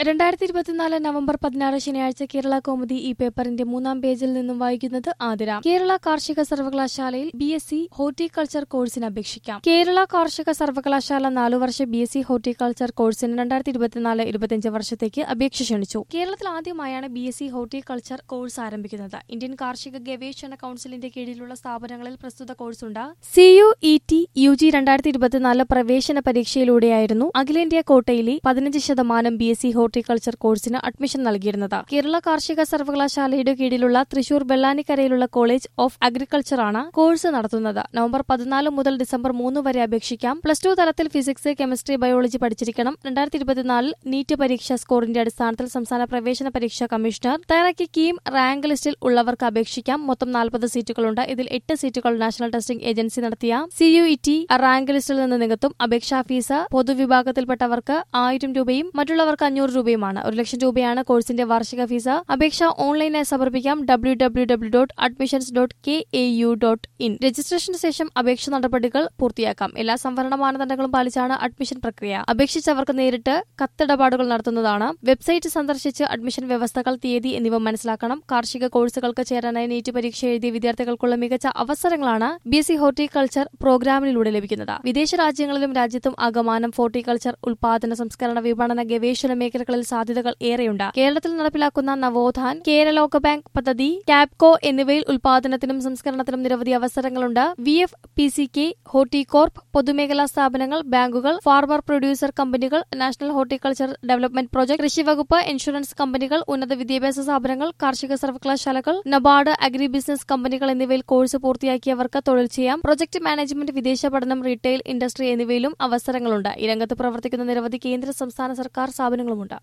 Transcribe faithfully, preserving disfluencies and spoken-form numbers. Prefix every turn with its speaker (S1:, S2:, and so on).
S1: രണ്ടായിരത്തി ഇരുപത്തിനാല് നവംബർ പതിനാറ് ശനിയാഴ്ച കേരള കൗമുദി ഈ പേപ്പറിന്റെ മൂന്നാം പേജിൽ നിന്നും വായിക്കുന്നത് ആതിര. കേരള കാർഷിക സർവകലാശാലയിൽ ബി എസ് സി ഹോർട്ടിക്കൾച്ചർ കോഴ്സിന് അപേക്ഷിക്കാം. കേരള കാർഷിക സർവകലാശാല നാലു വർഷ ബി എസ് സി ഹോർട്ടിക്കൾച്ചർ കോഴ്സിന് രണ്ടായിരത്തി ഇരുപത്തിനാല് ഇരുപത്തിയഞ്ച് വർഷത്തേക്ക് അപേക്ഷ ക്ഷണിച്ചു. കേരളത്തിൽ ആദ്യമായാണ് B S C horticulture course ആരംഭിക്കുന്നത്. ഇന്ത്യൻ കാർഷിക ഗവേഷണ കൌൺസിലിന്റെ കീഴിലുള്ള സ്ഥാപനങ്ങളിൽ പ്രസ്തുത കോഴ്സുണ്ട്. C U E T U G രണ്ടായിരത്തി ഇരുപത്തിനാല് പ്രവേശന പരീക്ഷയിലൂടെയായിരുന്നു അഖിലേന്ത്യാ കോട്ടയിലെ പതിനഞ്ച് ശതമാനം ബി എസ് സി ഹോർട്ടിക്കൾച്ചർ കോഴ്സിന് അഡ്മിഷൻ നൽകിയിരുന്നത്. കേരള കാർഷിക സർവകലാശാലയുടെ കീഴിലുള്ള തൃശൂർ വെള്ളാനിക്കരയിലുള്ള കോളേജ് ഓഫ് അഗ്രികൾച്ചറാണ് കോഴ്സ് നടത്തുന്നത്. നവംബർ പതിനാല് മുതൽ ഡിസംബർ മൂന്ന് വരെ അപേക്ഷിക്കാം. പ്ലസ് ടു തലത്തിൽ ഫിസിക്സ്, കെമിസ്ട്രി, ബയോളജി പഠിച്ചിരിക്കണം. രണ്ടായിരത്തി ഇരുപത്തിനാലിൽ നീറ്റ് പരീക്ഷാ സ്കോറിന്റെ അടിസ്ഥാനത്തിൽ സംസ്ഥാന പ്രവേശന പരീക്ഷാ കമ്മീഷണർ തയ്യാറാക്കിയ കീം റാങ്ക് ലിസ്റ്റിൽ ഉള്ളവർക്ക് അപേക്ഷിക്കാം. മൊത്തം നാൽപ്പത് സീറ്റുകളുണ്ട്. ഇതിൽ എട്ട് സീറ്റുകൾ നാഷണൽ ടെസ്റ്റിംഗ് ഏജൻസി നടത്തിയ C U E T rank ലിസ്റ്റിൽ നിന്ന് നികത്തും. അപേക്ഷാ ഫീസ് പൊതുവിഭാഗത്തിൽപ്പെട്ടവർക്ക് ആയിരം രൂപയും മറ്റുള്ളവർക്ക് അഞ്ഞൂറ് രൂപയുമാണ്. ഒരു ലക്ഷം രൂപയാണ് കോഴ്സിന്റെ വാർഷിക ഫീസ്. അപേക്ഷ ഓൺലൈനായി സമർപ്പിക്കാം. W W W dot admissions dot K A U dot in. രജിസ്ട്രേഷന് ശേഷം അപേക്ഷ നടപടികൾ പൂർത്തിയാക്കാം. എല്ലാ സംവരണ മാനദണ്ഡങ്ങളും പാലിച്ചാണ് അഡ്മിഷൻ പ്രക്രിയ. അപേക്ഷിച്ചവർക്ക് നേരിട്ട് കത്തിടപാടുകൾ നടത്തുന്നതാണ്. വെബ്സൈറ്റ് സന്ദർശിച്ച് അഡ്മിഷൻ വ്യവസ്ഥകൾ, തീയതി എന്നിവ മനസ്സിലാക്കണം. കാർഷിക കോഴ്സുകൾക്ക് ചേരാനായി നീറ്റ് പരീക്ഷ എഴുതിയ വിദ്യാർത്ഥികൾക്കുള്ള മികച്ച അവസരങ്ങളാണ് ബി എസ് സി ഹോർട്ടിക്കൾച്ചർ പ്രോഗ്രാമിലൂടെ ലഭിക്കുന്നത്. വിദേശ രാജ്യങ്ങളിലും രാജ്യത്തും ആകമാനം ഹോർട്ടിക്കൾച്ചർ ഉൽപാദന, സംസ്കരണ, വിപണന, ഗവേഷണ മേഖലകളിൽ സാധ്യതകൾ ഏറെയുണ്ട്. കേരളത്തിൽ നടപ്പിലാക്കുന്ന നവോത്ഥാൻ, കേരളോക ബാങ്ക് പദ്ധതി, ടാപ്കോ എന്നിവയിൽ ഉൽപാദനത്തിനും സംസ്കരണത്തിനും നിരവധി അവസരങ്ങളുണ്ട്. V F P C K, Horticorp, പൊതുമേഖലാ സ്ഥാപനങ്ങൾ, ബാങ്കുകൾ, ഫാർമർ പ്രൊഡ്യൂസർ കമ്പനികൾ, നാഷണൽ ഹോർട്ടിക്കൾച്ചർ ഡെവലപ്മെന്റ് പ്രോജക്ട്, കൃഷിവകുപ്പ്, ഇൻഷുറൻസ് കമ്പനികൾ, ഉന്നത വിദ്യാഭ്യാസ സ്ഥാപനങ്ങൾ, കാർഷിക സർവകലാശാലകൾ, നബാർഡ്, അഗ്രി ബിസിനസ് കമ്പനികൾ എന്നിവയിൽ കോഴ്സ് പൂർത്തിയാക്കിയവർക്ക് തൊഴിൽ ചെയ്യാം. പ്രൊജക്ട് മാനേജ്മെന്റ്, വിദേശ പഠനം, റീറ്റെയിൽ, ഇൻഡസ്ട്രി എന്നിവയിലും അവസരങ്ങളുണ്ട്. ഈ രംഗത്ത് പ്രവർത്തിക്കുന്ന നിരവധി കേന്ദ്ര, സംസ്ഥാന സർക്കാർ സ്ഥാപനങ്ങളുമുണ്ട്.